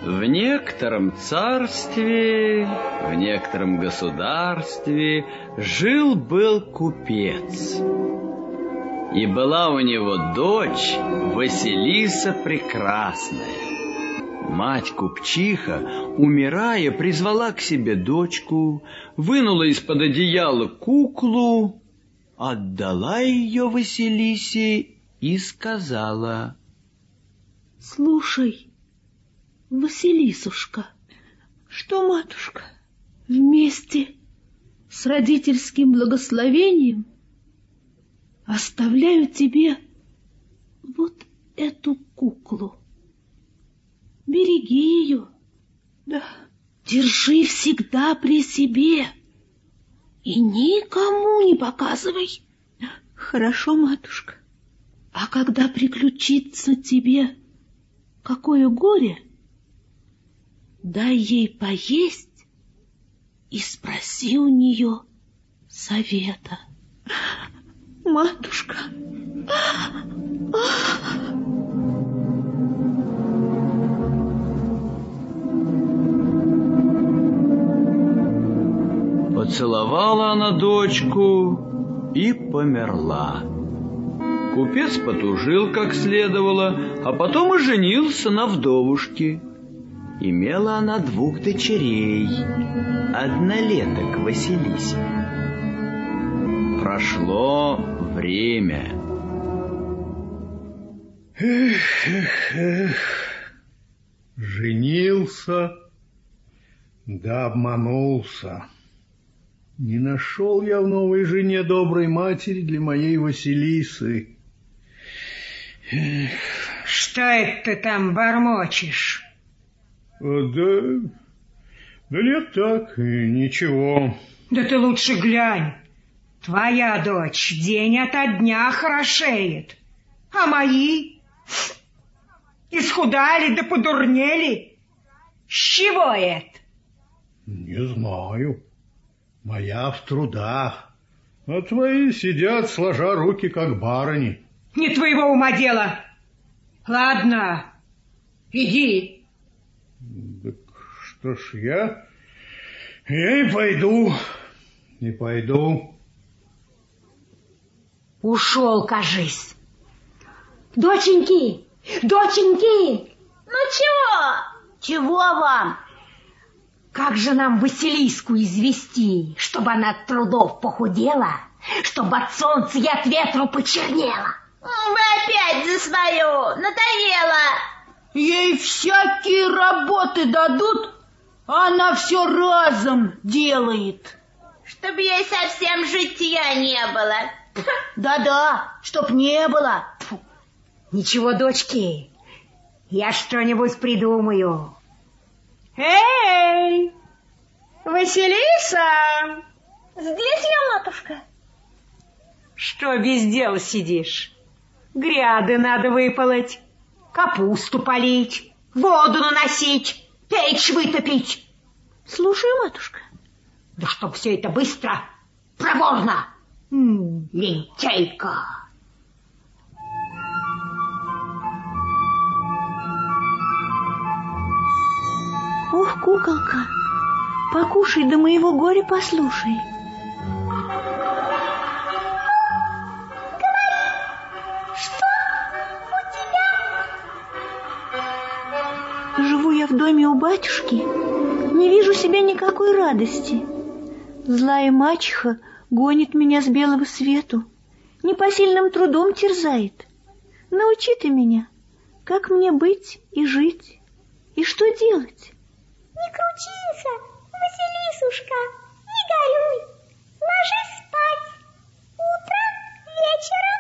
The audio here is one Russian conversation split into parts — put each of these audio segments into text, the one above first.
В некотором царстве, в некотором государстве жил-был купец. И была у него дочь Василиса Прекрасная. Мать купчиха, умирая, призвала к себе дочку, вынула из-под одеяла куклу, отдала ее Василисе и сказала: «Слушай, Василисушка». «Что, матушка?» «Вместе с родительским благословением оставляю тебе вот эту куклу. Береги ее. Да. Держи всегда при себе и никому не показывай». «Хорошо, матушка». «А когда приключится тебе какое горе, дай ей поесть и спроси у нее совета». «Матушка». Поцеловала она дочку и померла. Купец потужил как следовало, а потом и женился на вдовушке. Имела она 2 дочерей, однолеток Василисе. Прошло время. Женился, да обманулся. Не нашел я в новой жене доброй матери для моей Василисы. Что это ты там бормочешь? Да нет, так, ничего. Да ты лучше глянь. Твоя дочь день ото дня хорошеет, а мои исхудали да подурнели. С чего это? Не знаю. Моя в трудах, а твои сидят, сложа руки, как барыни. Не твоего ума дело. Ладно, иди. Так что ж, я и пойду, не пойду. Ушел, кажись. Доченьки, доченьки! Ну чего? Чего вам? Как же нам Василиску извести, чтобы она от трудов похудела, чтобы от солнца и от ветру почернела? Вы опять за свое, надоело. Ей всякие работы дадут, а она все разом делает. Чтоб ей совсем житья не было. Да-да, чтоб не было. Ничего, дочки, я что-нибудь придумаю. Эй, Василиса! Здесь я, матушка. Что без дела сидишь? Гряды надо выполоть, капусту полить, воду наносить, печь вытопить. Слушаю, матушка. Да чтоб все это быстро, проворно. Лентяйка. Ух, куколка, покушай, да моего горя послушай. Живу я в доме у батюшки, не вижу себе никакой радости. Злая мачеха гонит меня с белого свету, непосильным трудом терзает. Научи ты меня, как мне быть и жить, и что делать? Не кручинься, Василисушка, не горюй, ложись спать. Утром, вечером,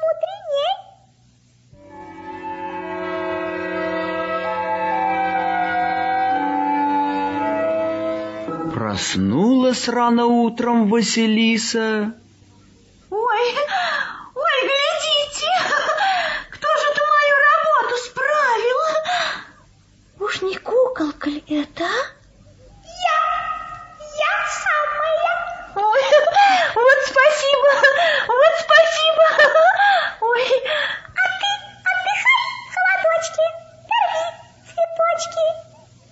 мудреней. Проснулась рано утром Василиса. Ой, глядите, кто же эту мою работу справил? Уж не куколка ли это, а? Я самая. Ой, вот спасибо. Ой, А ты отдыхай, холодочки, держи цветочки.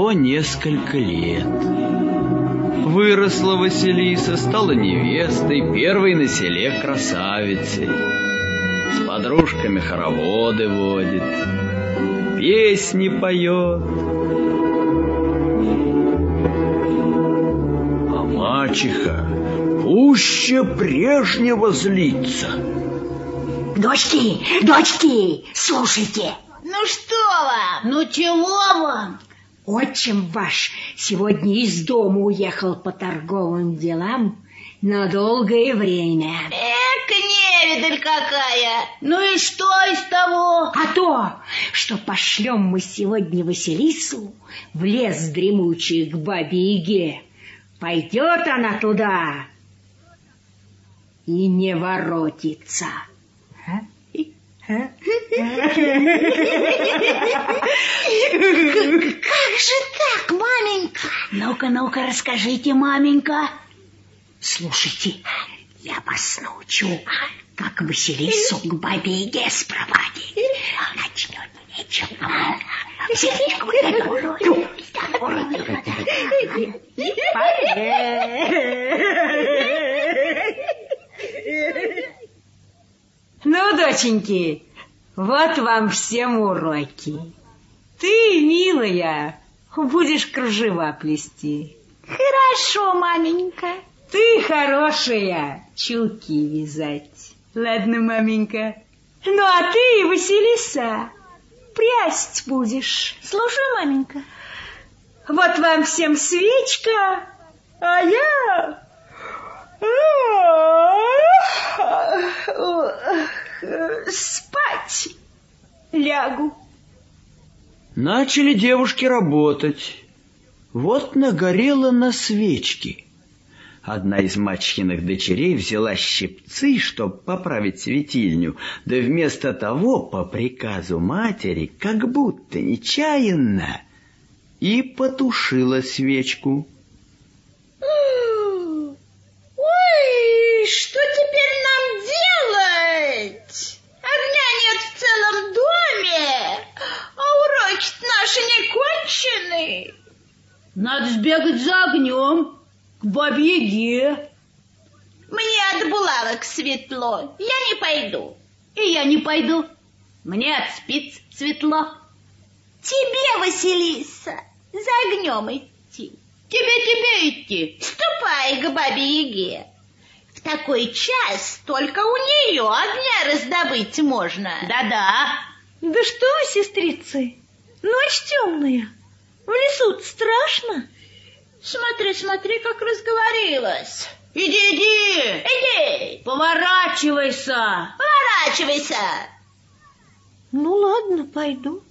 Прошло несколько лет. Выросла Василиса, стала невестой первой на селе красавицы. С подружками хороводы водит, песни поет. А мачеха пуще прежнего злится. Дочки, слушайте. Ну что вам? Ну чего вам? Отчим ваш сегодня из дома уехал по торговым делам на долгое время. Невидаль какая! Ну и что из того? А то, что пошлем мы сегодня Василису в лес дремучий к бабе-яге. Пойдет она туда и не воротится. Как же так, маменька? Ну-ка, расскажите, маменька. Слушайте, я вас научу, как Василису к бабе-яге спровадить. Начнет нечего. Ну, доченьки, вот вам всем уроки. Ты, милая, будешь кружева плести. Хорошо, маменька. Ты, хорошая, чулки вязать. Ладно, маменька. Ну, а ты, Василиса, прясть будешь. Слушаю, маменька. Вот вам всем свечка, а я... спать лягу. Начали девушки работать. Вот нагорело на свечке. Одна из мачехиных дочерей взяла щипцы, чтоб поправить светильню, да вместо того, по приказу матери, как будто нечаянно, и потушила свечку. Ой, что теперь нам делать? Огня нет в целом доме, а уроки наши не кончены. Надо сбегать за огнем к бабе-яге. Мне от булавок светло, я не пойду. И я не пойду. Мне от спиц светло. Тебе, Василиса, за огнем идти. Тебе идти. Ступай к бабе-яге. В такой час только у нее огня раздобыть можно. Да-да. Да что вы, сестрицы, ночь темная. В лесу-то страшно. Смотри, как разговорилась. Иди. Поворачивайся. Ну ладно, пойду.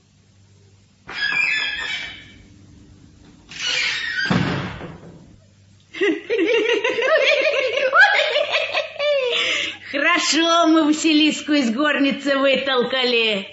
Хорошо мы Василиску из горницы вытолкали.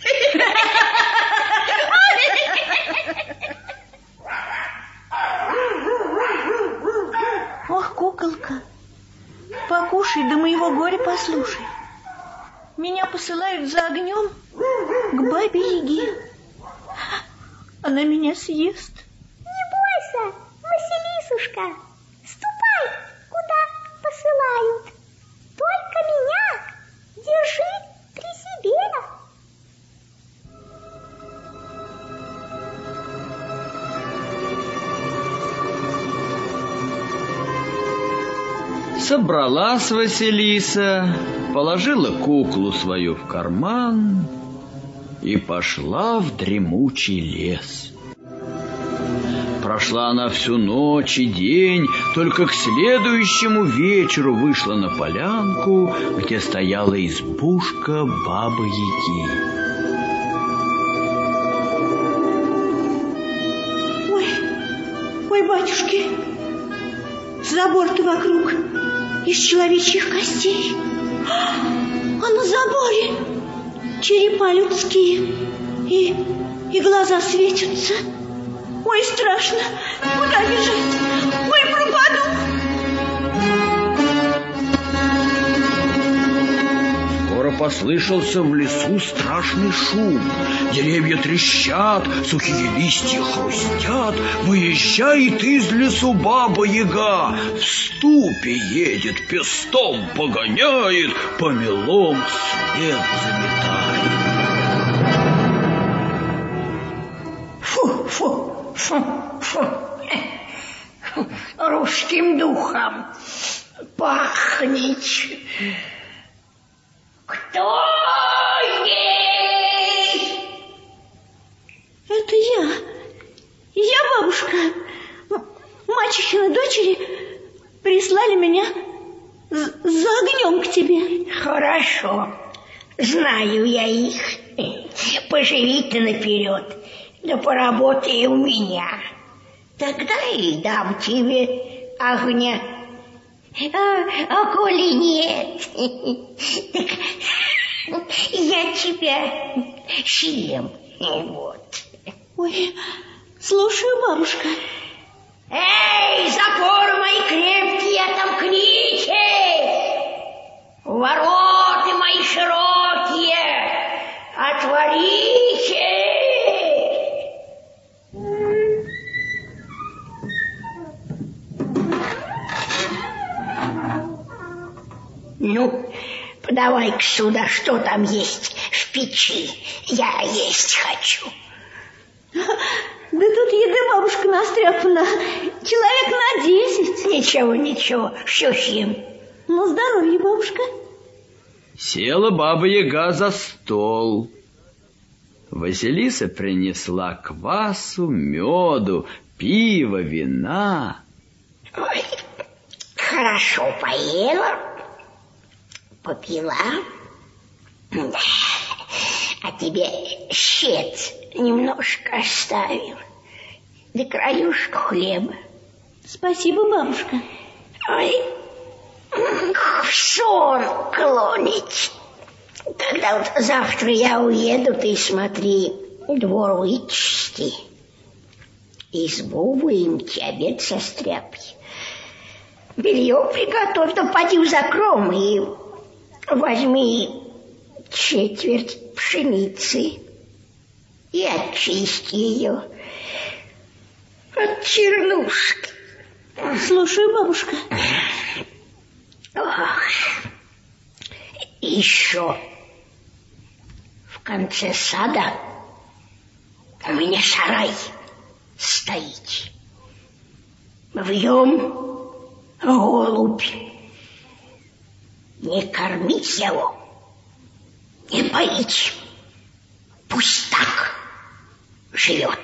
Ох, куколка, покушай, да моего горя послушай. Меня посылают за огнем к бабе-яге. Она меня съест. Не бойся, Василисушка, ступай, куда посылают. Только меня держи при себе. Собралась Василиса, положила куклу свою в карман и пошла в дремучий лес. Прошла она всю ночь и день, только к следующему вечеру вышла на полянку, где стояла избушка бабы-яги. Ой, батюшки, забор-то вокруг из человечьих костей, а на заборе черепа людские и глаза светятся. Ой, страшно, куда бежать? Ой, пропаду. Скоро послышался в лесу страшный шум. Деревья трещат, сухие листья хрустят. Выезжает из лесу Баба-Яга. В ступе едет, пестом погоняет, помелом след заметает. Фу. Русским духом пахнет. Кто здесь? Это я. Я, бабушка. Мачехины дочери прислали меня за огнем к тебе. Хорошо. Знаю я их. Поживи ты наперед. Да поработай у меня. Тогда и дам тебе огня. А коли нет, так я тебя съем. Вот. Ой, слушаю, бабушка. Эй, запоры мои крепкие, отомкните! Ворота мои широкие, отворите! Ну, подавай-ка сюда, что там есть в печи. Я есть хочу. Да тут еды, бабушка, настряпана. Человек на 10. Ничего, все съем. На здоровье, бабушка. Села Баба-Яга за стол. Василиса принесла квасу, меду, пива, вина. Ой, хорошо поела, попила. А тебе щец немножко оставил. Да краюшку хлеба. Спасибо, бабушка. Ой, в сон клонить. Когда вот завтра я уеду, ты смотри, двор вычисти. Избу выемти, обед состряпай. Белье приготовь, да поди за кром и возьми четверть пшеницы и очисти ее от чернушки. Слушаю, бабушка. Ох. Еще в конце сада у меня сарай стоит. В нем голубь. Не кормить его, не поить. Пусть так живет.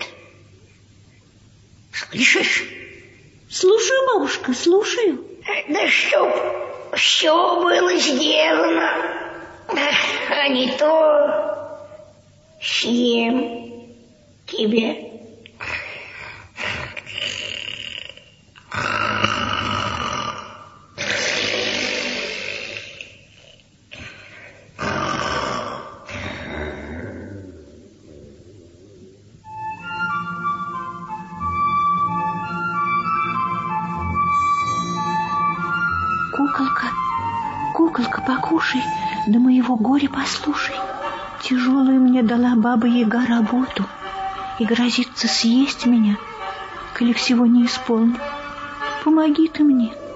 Слышишь? Слушаю, бабушка, слушаю. Да чтоб все было сделано, а не то съем тебе. Куколка, покушай, да моего горя послушай. Тяжелую мне дала Баба-Яга работу и грозится съесть меня, коли всего не исполню. Помоги ты мне.